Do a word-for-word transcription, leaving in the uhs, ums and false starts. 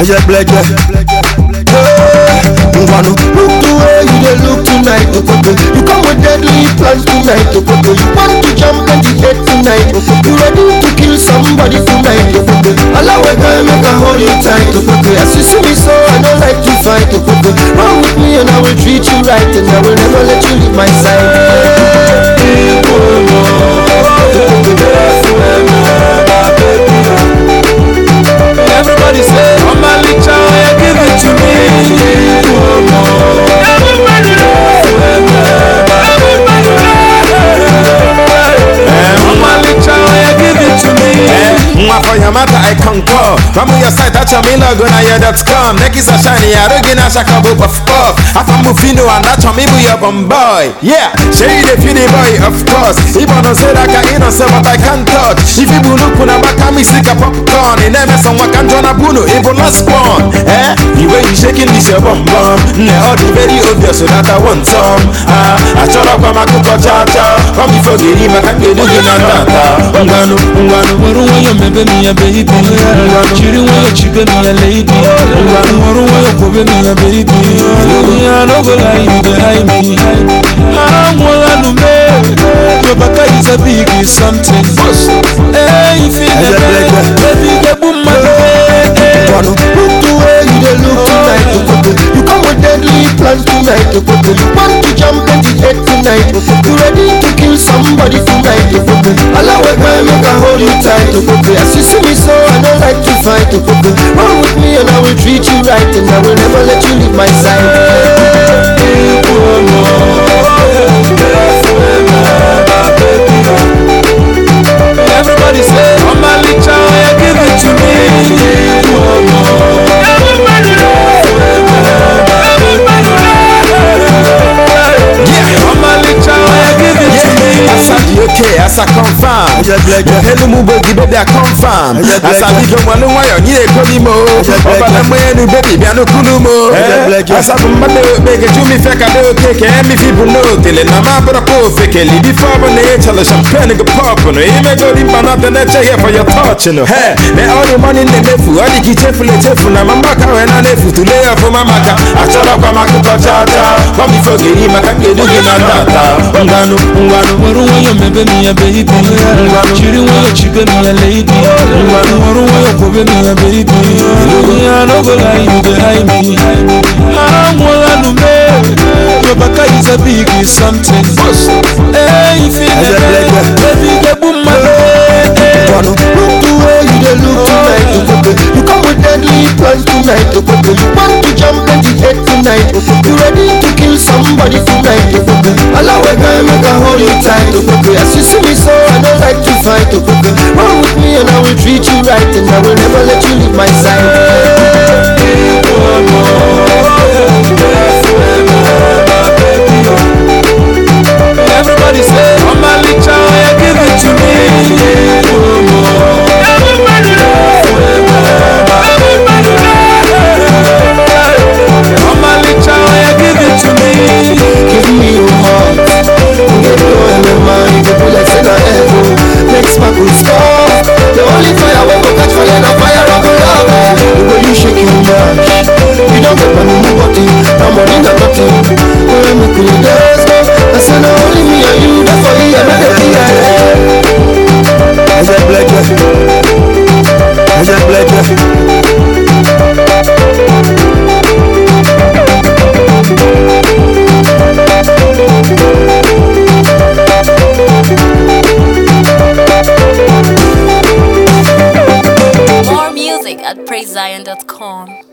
I just black yeah. You wanna look the way you dey look tonight, oh baby. You come with deadly plans tonight, oh baby. You want to jump on the bed tonight, oh baby. You ready to kill somebody tonight, oh baby. Allow a guy make I hold you tight, oh baby. As you see me so I don't like to fight, oh baby. Run with me and I will treat you right, and I will never let you leave my side. Everybody say, oh my little child, give it to me. Everybody oh my little child, give it to me. For your matter, I concur. From your side, that's your mail, go now, that's come. Neck is a shiny, I don't get a shakabo of puff. I found Mufino and that's your maybe your boy. Yeah, shade if you the boy, of course. Even on say that I can't say what I can't touch. If you look when I'm back, I'm sick of popcorn. And never someone can join a buno, it will not spawn. Eh? The way you shaking this your bum bum. Now, the very obvious, so that I want some. Ah, I shut up on my cook or cha cha. Come before getting my can get looking at that. Ungano, Ungano, Ungano, maybe me a baby. Chiri when you chicken me a lady. Ungano, when you baby. I don't go like you behind me. I'm one to me. Your back is a big something. Hey, if you baby, the boom, my look the way you dey look tonight, oh baby. You come with deadly plans tonight, oh baby. You want to jump on the head tonight, oh baby. You ready to kill somebody tonight, oh baby. Allow a guy make I hold you tight, oh baby. As you see me so I don't like to fight, oh baby. Run with me and I will treat you right, and I will never let you leave my side. Everybody say, oh my little child, give it to me. Everybody yeah, oh my little child, give it to me. As I be okay, as I confirm. Hello, move baby, I confirm. As I become one why you need a colimo. But I'm wearing baby, I no kulumo. As I come back, make it to me, fake a little cake, and me people know, till it I'm up a perfect. Before when they tell us I'm penning a pop, and you may go in for nothing that you here for your touch. Hey, they all the money in the nefu, I think it's careful, it's careful. I'm a maca and I nefu to lay up for my maca. I shut up on my coca chata. Come before getting my can get looking at that. Ungano, Ungano, when you maybe me a baby. Chiri when you chicken me a lady. Ungano, when you put me a baby. I don't go like you behind me. I'm one to me. Your back is a big something. Hey, if you baby, the boom, my look the way you dey look tonight, oh baby. You come with deadly plans tonight, oh baby. You want to jump on the head tonight, oh baby. You ready to kill somebody tonight, oh baby. Allow a guy make I hold you tight, oh baby. As you see me so I don't like to fight, oh baby. Run with me and I will treat you right, and I will never let you leave my side. Everybody say, oh my little child, give it to me. Everybody oh my little child, give it to me. Give me your heart. Get low in my mind, the bullets in my elbow. Makes my good stop. The only fire we go catch fire, the fire of love. The way you shake your back, you don't get money, nobody. No money, no nothing. When I make you dance, I say no only me and you. That's why you never be here. I just black you. I just black you. More music at praise zion dot com.